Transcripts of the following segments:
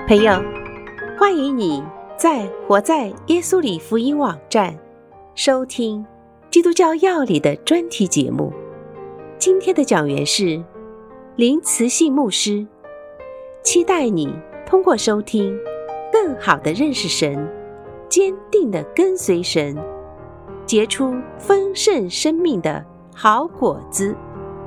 朋友，欢迎你在活在耶稣里福音网站收听基督教要理的专题节目。今天的讲员是林慈信牧师，期待你通过收听更好的认识神，坚定的跟随神，结出丰盛生命的好果子。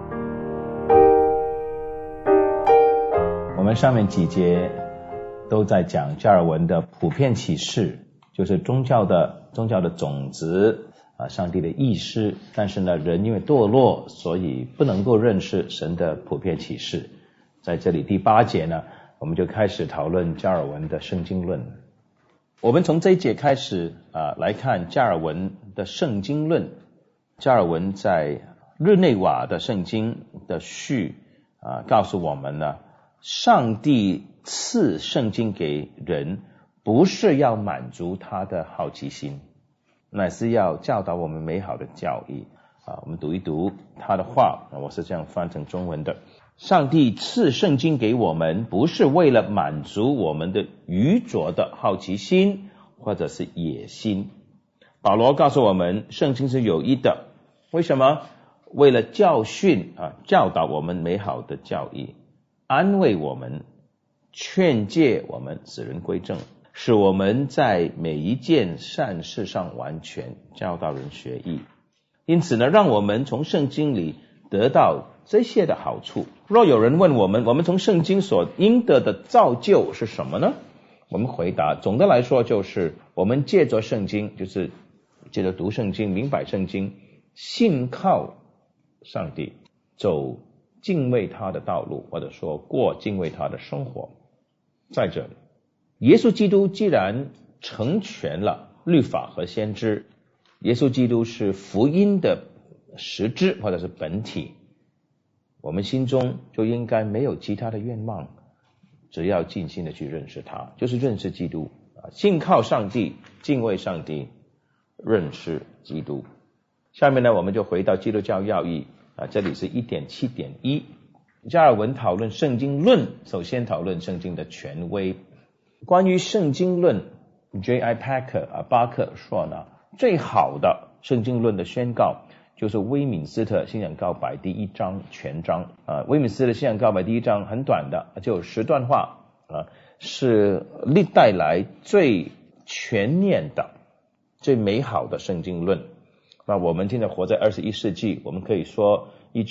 我们上面几节都在讲加尔文的普遍启示，就是宗教的种子上帝的意识，但是呢，人因为堕落，所以不能够认识神的普遍启示。在这里第8节呢，我们就开始讨论加尔文的圣经论。我们从这一节开始来看加尔文的圣经论。加尔文在日内瓦的圣经的序告诉我们呢，上帝赐圣经给人，不是要满足他的好奇心，乃是要教导我们美好的教义。我们读一读他的话，我是这样翻成中文的。上帝赐圣经给我们，不是为了满足我们的愚拙的好奇心或者是野心。保罗告诉我们，圣经是有益的，为什么？为了教训教导我们美好的教义，安慰我们，劝诫我们，使人归正，使我们在每一件善事上完全，教导人学艺。因此呢，让我们从圣经里得到这些的好处。若有人问我们从圣经所应得的造就是什么呢？我们回答，总的来说就是我们借着圣经，就是借着读圣经，明白圣经，信靠上帝，走敬畏他的道路，或者说过敬畏他的生活。再者，耶稣基督既然成全了律法和先知，耶稣基督是福音的实质或者是本体，我们心中就应该没有其他的愿望，只要尽心的去认识他，就是认识基督，信靠上帝，敬畏上帝，认识基督。下面呢，我们就回到基督教要义这里是 1.7.1。加尔文讨论圣经论，首先讨论圣经的权威。关于圣经论 J.I. Packer 巴克说呢，最好的圣经论的宣告就是威敏斯特信仰告白第1章全章。威敏斯特信仰告白第1章很短的，就有10段话是历代来最全面的最美好的圣经论。那我们现在活在21世纪，我们可以说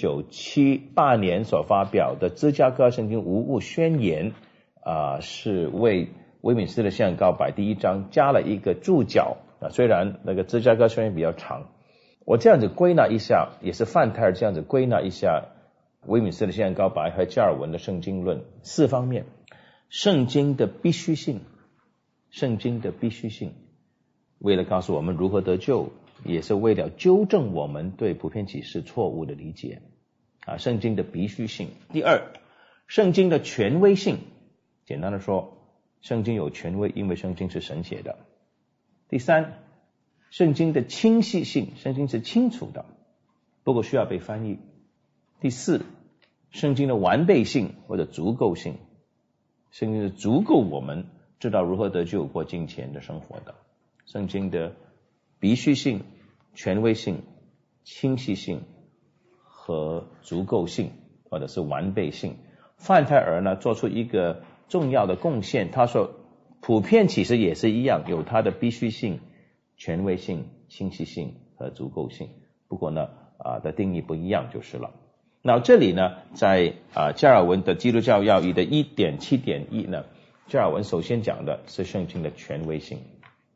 1978年所发表的芝加哥圣经无误宣言是为威敏斯特信仰告白第1章加了一个注脚虽然那个芝加哥宣言比较长。我这样子归纳一下，也是范泰尔这样子归纳一下威敏斯特信仰告白和加尔文的圣经论4方面。圣经的必须性，圣经的必须性，为了告诉我们如何得救，也是为了纠正我们对普遍启示错误的理解圣经的必须性。第2，圣经的权威性，简单的说，圣经有权威，因为圣经是神写的。第3，圣经的清晰性，圣经是清楚的，不过需要被翻译。第4，圣经的完备性或者足够性，圣经是足够我们知道如何得救过敬虔的生活的。圣经的必须性、权威性、清晰性和足够性或者是完备性。范泰尔呢做出一个重要的贡献，他说普遍启示也是一样，有它的必须性、权威性、清晰性和足够性，不过呢的定义不一样就是了。那这里呢，在加尔文的基督教要义的 1.7.1 呢，加尔文首先讲的是圣经的权威性。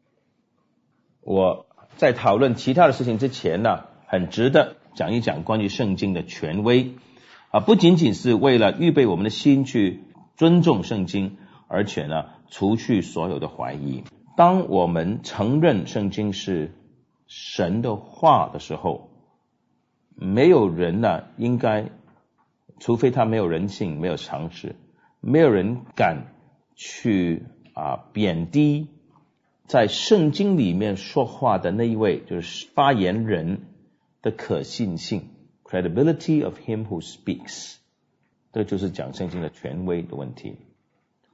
我在讨论其他的事情之前呢，很值得讲一讲关于圣经的权威不仅仅是为了预备我们的心去尊重圣经，而且呢除去所有的怀疑。当我们承认圣经是神的话的时候，没有人呢应该，除非他没有人性，没有常识，没有人敢去贬低在圣经里面说话的那一位，就是发言人的可信性 credibility of him who speaks， 这就是讲圣经的权威的问题。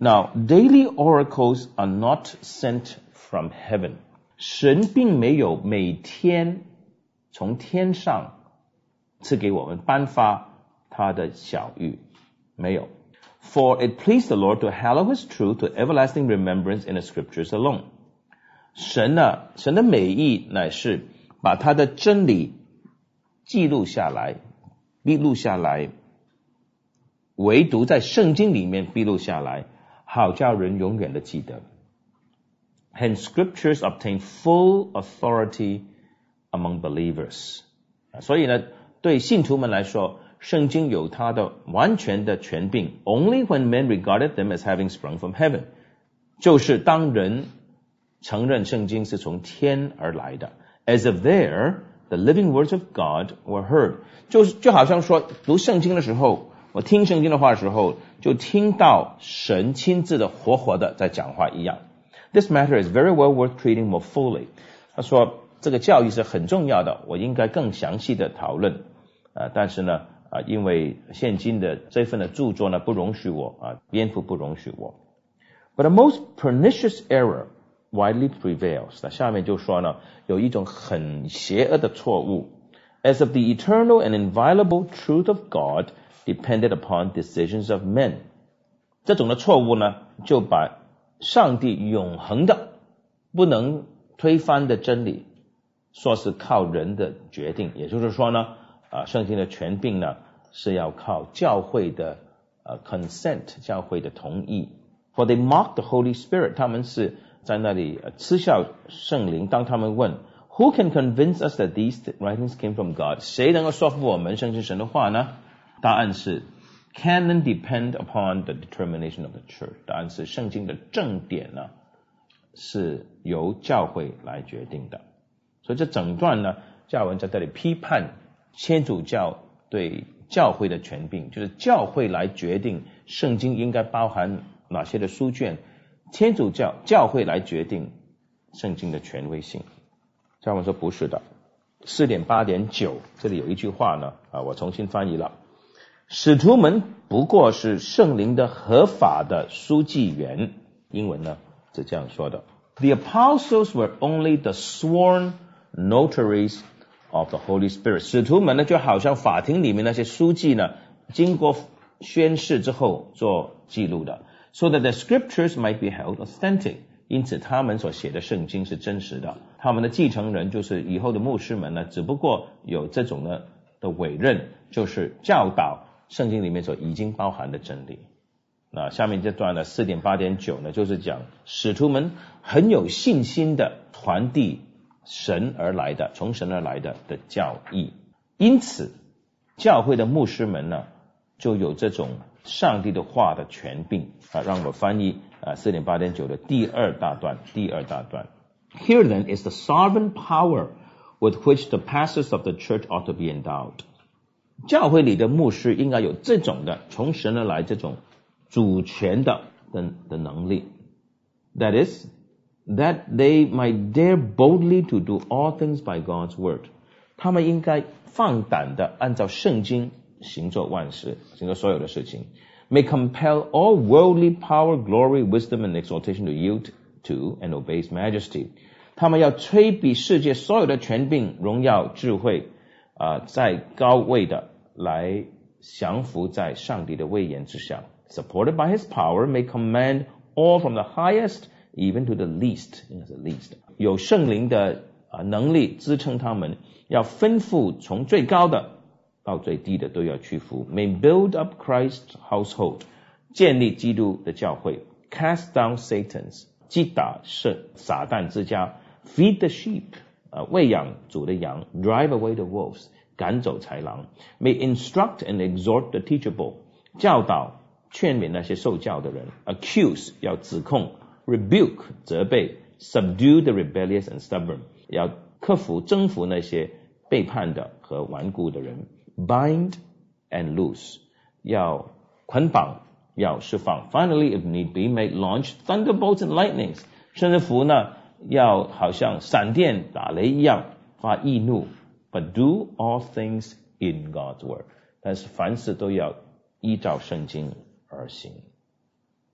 Now, daily oracles are not sent from heaven. 神并没有每天从天上赐给我们颁发他的晓谕，没有。For it pleased the Lord to hallow his truth to everlasting remembrance in the scriptures alone. 神的美意乃是把他的真理记录下来，笔录下来，唯独在圣经里面笔录下来，好叫人永远的记得。Hence scriptures obtain full authority among believers. 所以呢，对信徒们来说，圣经有它的完全的权柄。Only when men regarded them as having sprung from heaven. 就是当人承认圣经是从天而来的。As of there, the living words of God were heard. 就好像说读圣经的时候，我听圣经的话的时候，就听到神亲自的活的在讲话一样。This matter is very well worth treating more fully. 他说这个教育是很重要的，我应该更详细的讨论。但是呢，因为现今的这份的著作呢不容许我，篇幅不容许我。But a most pernicious error widely prevails. 那下面就说呢，有一种很邪恶的错误。As of the eternal and inviolable truth of God depended upon decisions of men. 这种的错误呢，就把上帝永恒的不能推翻的真理说是靠人的决定，也就是说呢，圣经的权柄呢是要靠教会的consent， 教会的同意。For they mock the Holy Spirit. 他们是在那里嗤笑圣灵。当他们问 Who can convince us that these writings came from God? 谁能够说服我们圣经神的话呢？答案是Canon depend upon the determination of the church. 答案是圣经的正典呢是由教会来决定的。所以这整段呢，加尔文在这里批判天主教对教会的权柄，就是教会来决定圣经应该包含哪些的书卷，天主教会来决定圣经的权威性。加尔文说不是的。4.8.9 这里有一句话呢，我重新翻译了。使徒们不过是圣灵的合法的书记员，英文呢是这样说的。The apostles were only the sworn notaries of the Holy Spirit. 使徒们呢就好像法庭里面那些书记呢，经过宣誓之后做记录的。So that the scriptures might be held authentic. 因此他们所写的圣经是真实的。他们的继承人就是以后的牧师们呢，只不过有这种的委任，就是教导圣经里面所已经包含的真理。那下面这段的 4.8.9 呢，就是讲使徒们很有信心的传递神而来的，从神而来的教义。因此教会的牧师们呢就有这种上帝的话的权柄。让我翻译4.8.9 的第二大段。Here then is the sovereign power with which the pastors of the church ought to be endowed. 教会里的牧师应该有这种的从神而来这种主权的能力。That is, that they might dare boldly to do all things by God's word. 他们应该放胆的按照圣经行做万事，行做所有的事情。May compel all worldly power, glory, wisdom and exaltation to yield to and obey His majesty. 他们要催逼世界所有的权柄、荣耀、智慧在高位的来降服在上帝的威严之下。Supported by His power, may command all from the highest even to the least. 有圣灵的能力支撑他们，要吩咐从最高的到最低的都要屈服。May build up Christ's household. 建立基督的教会。Cast down Satan's. 击打撒旦之家。Feed the sheep. 喂养主的羊。Drive away the wolves. 赶走豺狼。May instruct and exhort the teachable. 教导劝勉那些受教的人。Accuse. 要指控。Rebuke. 责备。Subdue the rebellious and stubborn. 要克服征服那些背叛的和顽固的人。Bind and loose. 要捆绑，要释放。Finally, if need be, may launch thunderbolts and lightnings. 甚至乎呢，要好像闪电打雷一样发易怒。But do all things in God's word. 但是凡事都要依照圣经而行。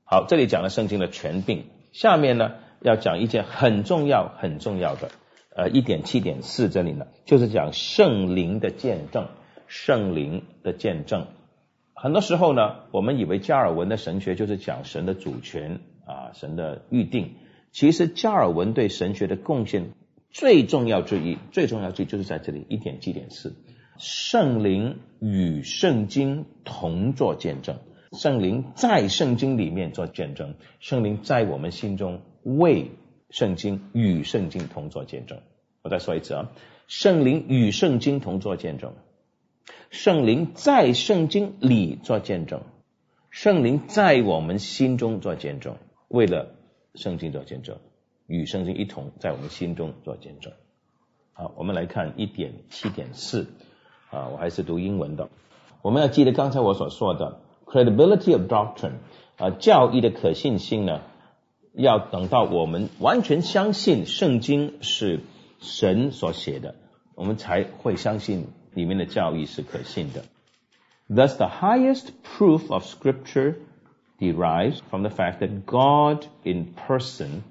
好，这里讲了圣经的权柄，下面呢要讲一件很重要的1.7.4 这里呢就是讲圣灵的见证。圣灵的见证，很多时候呢我们以为加尔文的神学就是讲神的主权神的预定，其实加尔文对神学的贡献最重要之一就是在这里 1.7.4 圣灵与圣经同作见证。圣灵在圣经里面做见证，圣灵在我们心中为圣经与圣经同作见证。我再说一次圣灵与圣经同作见证，圣灵在圣经里做见证，圣灵在我们心中做见证，为了圣经做见证，与圣经一同在我们心中做见证。好，我们来看 1.7.4 我还是读英文的。我们要记得刚才我所说的 credibility of doctrine 教义的可信性呢，要等到我们完全相信圣经是神所写的，我们才会相信里面的教义是可信的。 Thus the highest proof of scripture derives from the fact that God in person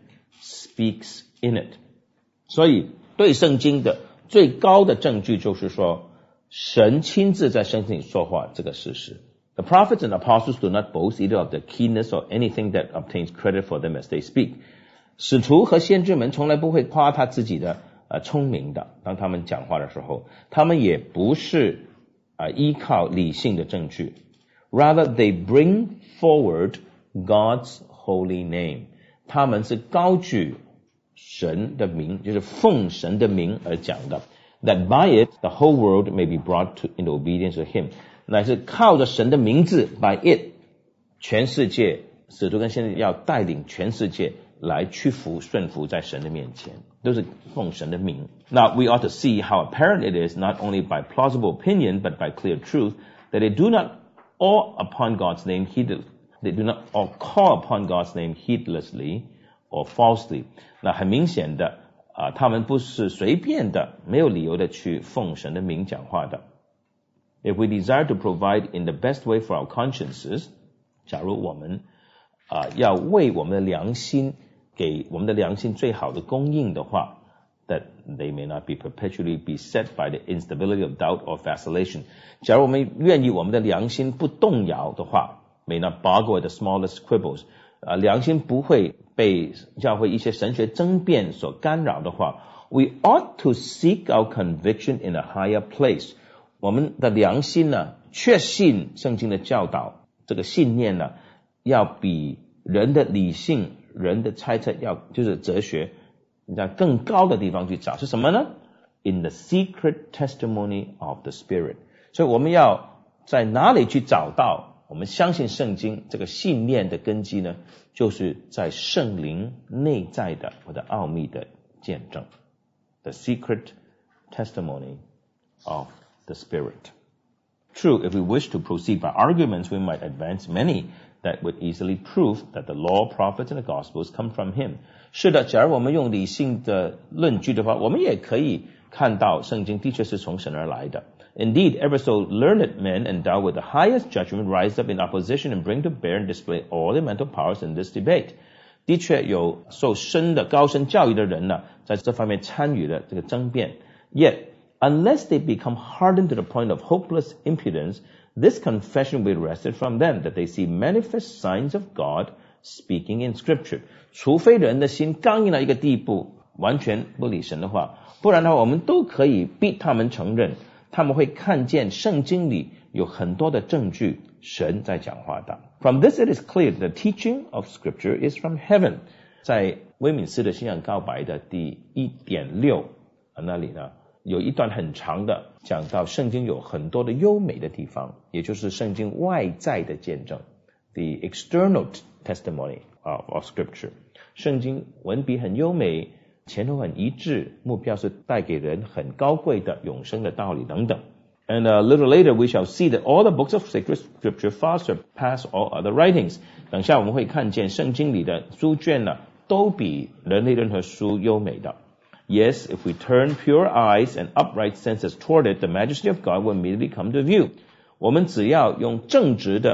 speaks in it. 所以对圣经的最高的证据就是说神亲自在圣经里说话这个事实。The prophets and apostles do not boast either of their keenness or anything that obtains credit for them as they speak. 使徒和先知们从来不会夸他自己的聪明的，当他们讲话的时候，他们也不是依靠理性的证据。Rather, they bring forward God's holy name. 他们是高举神的名，就是奉神的名而讲的。That by it, the whole world may be brought into obedience to him. 乃是靠着神的名字 by it, 全世界，使徒跟先知要带领全世界来屈服顺服在神的面前，都是奉神的名。Now we ought to see how apparent it is, not only by plausible opinion but by clear truth, that they do not all upon God's name they do not all call upon God's name heedlessly or falsely. 那很明显的他们不是随便的没有理由的去奉神的名讲话的。If we desire to provide in the best way for our consciences, 假如我们要为我们的良心给我们的良心最好的供应的话， that they may not be perpetually beset by the instability of doubt or vacillation. 假如我们愿意我们的良心不动摇的话， may not boggle at the smallest quibbles. 良心不会被教会一些神学争辩所干扰的话， we ought to seek our conviction in a higher place. 我们的良心呢，确信圣经的教导，这个信念呢，要比人的理性、人的猜测就是哲学，你在更高的地方去找，是什么呢？ In the secret testimony of the Spirit. 所以我们要在哪里去找到我们相信圣经这个信念的根基呢？就是在圣灵内在的或者奥秘的见证。The secret testimony of the Spirit. True, if we wish to proceed by arguments, we might advance many that would easily prove that the law, prophets, and the Gospels come from him. 是的，假如我们用理性的论据的话，我们也可以看到圣经的确是从神而来的。Indeed, ever so learned men endowed with the highest judgment rise up in opposition and bring to bear and display all their mental powers in this debate. 的确有受高深教育的人呢，在这方面参与了这个争辩。Yet, unless they become hardened to the point of hopeless impudence, this confession will be wrested from them, that they see manifest signs of God speaking in Scripture. 除非人的心刚硬到一个地步，完全不理神的话，不然的话，我们都可以逼他们承认，他们会看见圣经里有很多的证据，神在讲话的。From this it is clear that the teaching of Scripture is from heaven. 在威敏斯的信仰告白的第 1.6 那里呢，有一段很长的讲到圣经有很多的优美的地方，也就是圣经外在的见证 the external testimony of Scripture. 圣经文笔很优美，前后很一致，目标是带给人很高贵的永生的道理等等。And a little later we shall see that all the books of sacred Scripture far surpass all other writings. 等下我们会看见圣经里的书卷呢，都比人类任何书优美的。Yes, if we turn pure eyes and upright senses toward it, the majesty of God will immediately come to view. 我们只要用正直的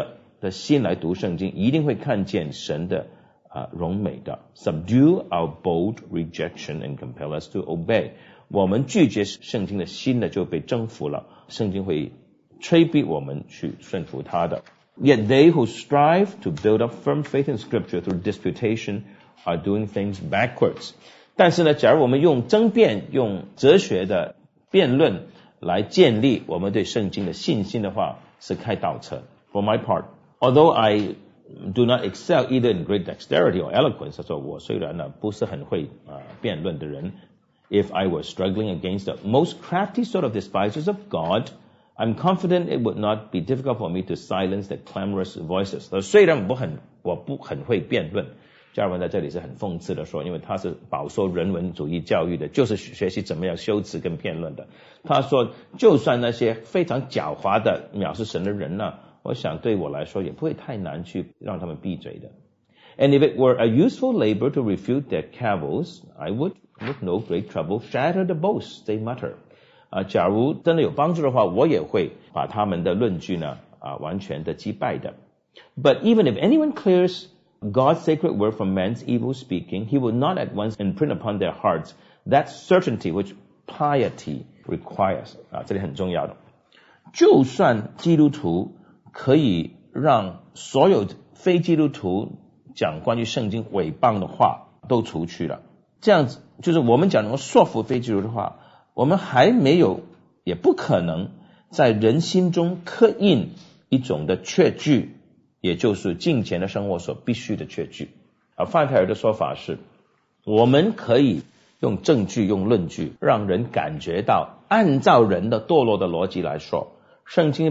的心来读圣经，一定会看见神的荣美的。 Subdue our bold rejection and compel us to obey。 我们拒绝圣经的心呢就被征服了，圣经会催逼我们去顺服它的。 Yet they who strive to build up firm faith in Scripture through disputation are doing things backwards。 但是呢，假如我们用争辩、用哲学的辩论来建立我们对圣经的信心的话，是开倒车。 For my part, although I do not excel either in great dexterity or eloquence， 说我虽然呢不是很会辩论的人， if I were struggling against the most crafty sort of despisers of God, I'm confident it would not be difficult for me to silence the clamorous voices。 虽然我不很会辩论，加尔文在这里是很讽刺的说，因为他是饱受人文主义教育的，就是学习怎么样修辞跟辩论的。他说就算那些非常狡猾的藐视神的人呢，我想对我来说也不会太难去让他们闭嘴的。 And if it were a useful labor to refute their cavils, I would, with no great trouble, shatter the boasts they mutter。 假如真的有帮助的话，我也会把他们的论据呢完全的击败的。 But even if anyone clears God's sacred word from man's evil speaking, he will not at once imprint upon their hearts that certainty which piety requires。 这里很重要的，就算基督徒可以让所有非基督徒讲关于圣经诽谤的话都除去了，这样子就是我们讲能够说服非基督徒的话，我们还没有也不可能在人心中刻印一种的确据，也就是敬虔的生活所必须的确据。范泰尔的说法是，我们可以用证据用论据让人感觉到，按照人的堕落的逻辑来说，圣经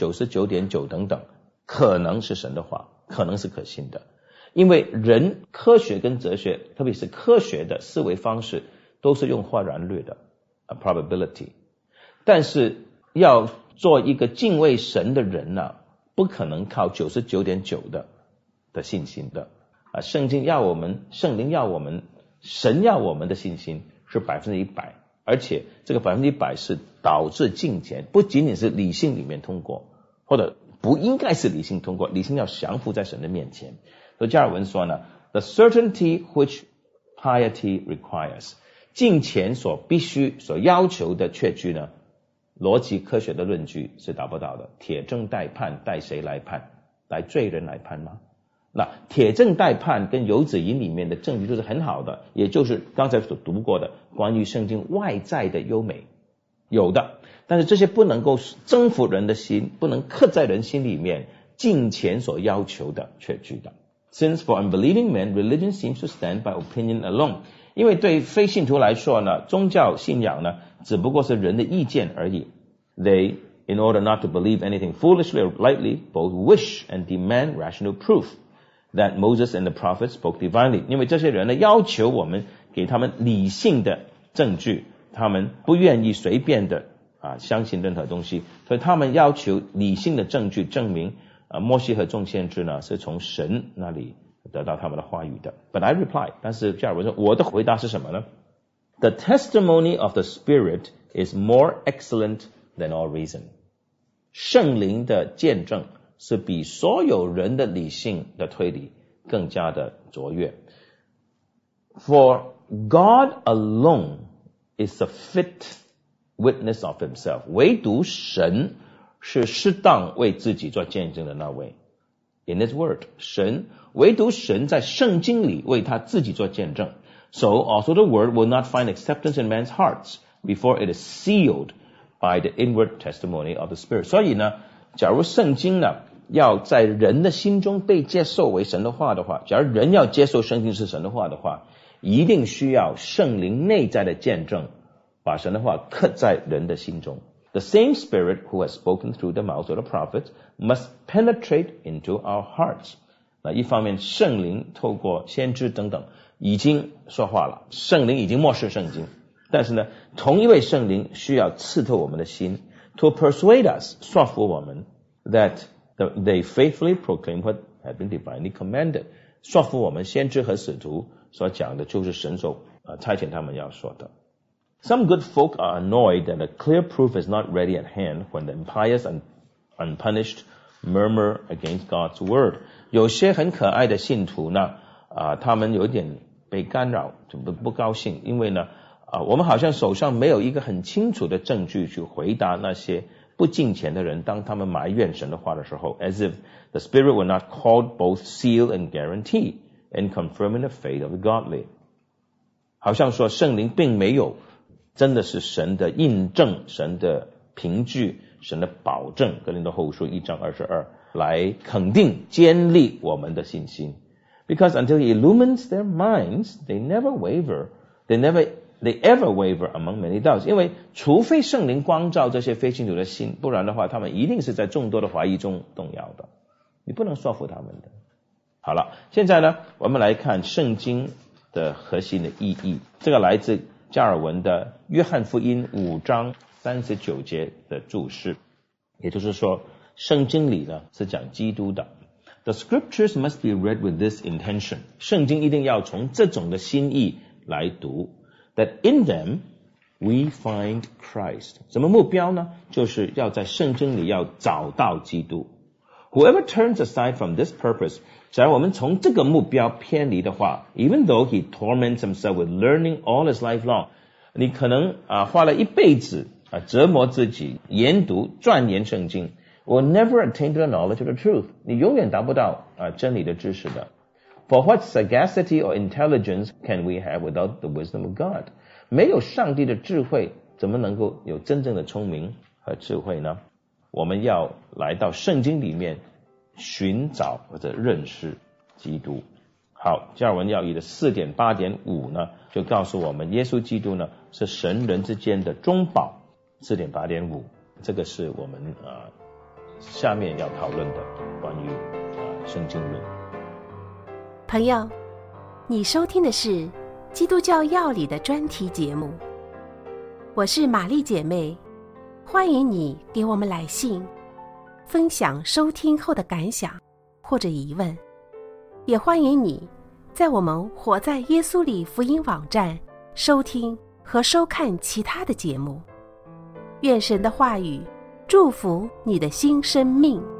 99.9% 等等可能是神的话，可能是可信的。因为人科学跟哲学，特别是科学的思维方式都是用或然率的probability， 但是要做一个敬畏神的人呢，不可能靠 99.9% 的信心的。圣经要我们，圣灵要我们，神要我们的信心是 100%， 而且这个 100% 是导致敬虔，不仅仅是理性里面通过，或者不应该是理性通过，理性要降服在神的面前。所以加尔文说呢， The certainty which piety requires， 敬虔所必须所要求的确据呢，逻辑科学的论据是达不到的。铁证待判，待谁来判？来罪人来判吗？那铁证待判跟游子吟里面的证据都是很好的，也就是刚才所读过的关于圣经外在的优美有的，但是这些不能够征服人的心，不能刻在人心里面敬虔所要求的确据的。 Since for unbelieving men, religion seems to stand by opinion alone， 因为对非信徒来说呢，宗教信仰呢只不过是人的意见而已。 They, in order not to believe anything foolishly or lightly, both wish and demand rational proof that Moses and the prophets spoke divinely。 因为这些人呢要求我们给他们理性的证据，他们不愿意随便的相信任何东西，所以他们要求理性的证据证明摩西和众先知呢是从神那里得到他们的话语的。 But I reply， 但是加尔文说，我的回答是什么呢？ The testimony of the Spirit is more excellent than all reason。 圣灵的见证是比所有人的理性的推理更加的卓越。 For God alone is a fit witness of himself， 唯独神是适当为自己做见证的那位。 In his word， 唯独神在圣经里为他自己做见证。 So also the word will not find acceptance in man's hearts before it is sealed by the inward testimony of the Spirit。 所以呢，假如圣经呢要在人的心中被接受为神的话的话，假如人要接受圣经是神的话的话，一定需要圣灵内在的见证，把神的话刻在人的心中。 The same Spirit who has spoken through the mouth of the prophets must penetrate into our hearts。 那一方面圣灵透过先知等等已经说话了，圣灵已经默示圣经，但是呢同一位圣灵需要刺透我们的心， to persuade us， 说服我们 that they faithfully proclaim what had been divinely commanded， 说服我们先知和使徒所讲的就是神所差遣他们要说的。 Some good folk are annoyed that a clear proof is not ready at hand when the impious and unpunished murmur against God's word。 有些很可爱的信徒呢，他们有点被干扰，就不高兴，因为呢，我们好像手上没有一个很清楚的证据去回答那些不敬虔的人，当他们埋怨神的话的时候 as if the Spirit were not called both seal and guarantee in confirming the faith of the godly。 好像说圣灵并没有真的是神的印证，神的凭据，神的保证，哥林多后书1章22来肯定坚立我们的信心。 Because until he illumines their minds, they never waver, they ever waver among many doubts。 因为除非圣灵光照这些非信徒的心，不然的话他们一定是在众多的怀疑中动摇的，你不能说服他们的。好了，现在呢，我们来看圣经的核心的意义。这个来自加尔文的约翰福音5章39节的注释，也就是说圣经里呢是讲基督的。 The scriptures must be read with this intention， 圣经一定要从这种的心意来读。 That in them we find Christ。 什么目标呢？就是要在圣经里要找到基督。 Whoever turns aside from this purpose， 假如我们从这个目标偏离的话， even though he torments himself with learning all his life long， 你可能花了一辈子折磨自己研读钻研圣经， will never attain to the knowledge of the truth， 你永远达不到真理的知识的。 For what sagacity or intelligence can we have without the wisdom of God？ 没有上帝的智慧，怎么能够有真正的聪明和智慧呢？我们要来到圣经里面寻找或者认识基督。好，加尔文要义的 4.8.5 呢，就告诉我们耶稣基督呢是神人之间的中保。 4.8.5 这个是我们下面要讨论的关于圣经论。 朋友，你收听的是基督教要理的专题节目，我是玛丽姐妹，欢迎你给我们来信，分享收听后的感想或者疑问，也欢迎你在我们活在耶稣里福音网站收听和收看其他的节目。愿神的话语祝福你的新生命。